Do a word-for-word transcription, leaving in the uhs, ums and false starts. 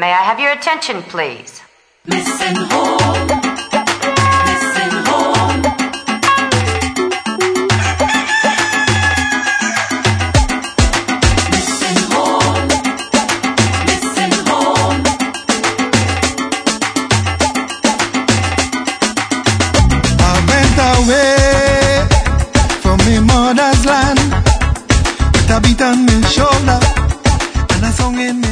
May I have your attention, please? Listen home. Listen home. Listen home. Listen home. I went away from my mother's land with a beat on my shoulder and a song in my